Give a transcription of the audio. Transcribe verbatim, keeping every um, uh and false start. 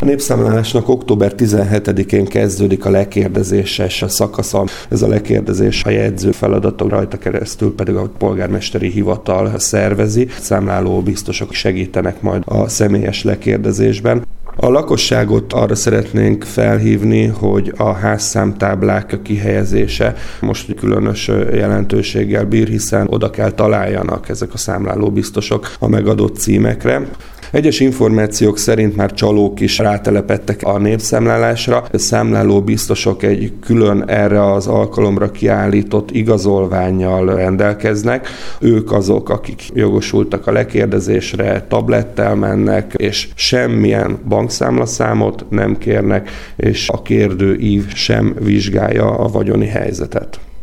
A népszámlálásnak október tizenhetedikén kezdődik a lekérdezéses szakasza. Ez a lekérdezés a jegyző feladatok, rajta keresztül pedig a polgármesteri hivatal szervezi. Számláló biztosok segítenek majd a személyes lekérdezésben. A lakosságot arra szeretnénk felhívni, hogy a házszámtáblák kihelyezése most különös jelentőséggel bír, hiszen oda kell találjanak ezek a számláló biztosok a megadott címekre. Egyes információk szerint már csalók is rátelepedtek a népszámlálásra. A számláló biztosok egy külön erre az alkalomra kiállított igazolvánnyal rendelkeznek. Ők azok, akik jogosultak a lekérdezésre, tablettel mennek, és semmilyen bankszámlaszámot nem kérnek, és a kérdőív sem vizsgálja a vagyoni helyzetet.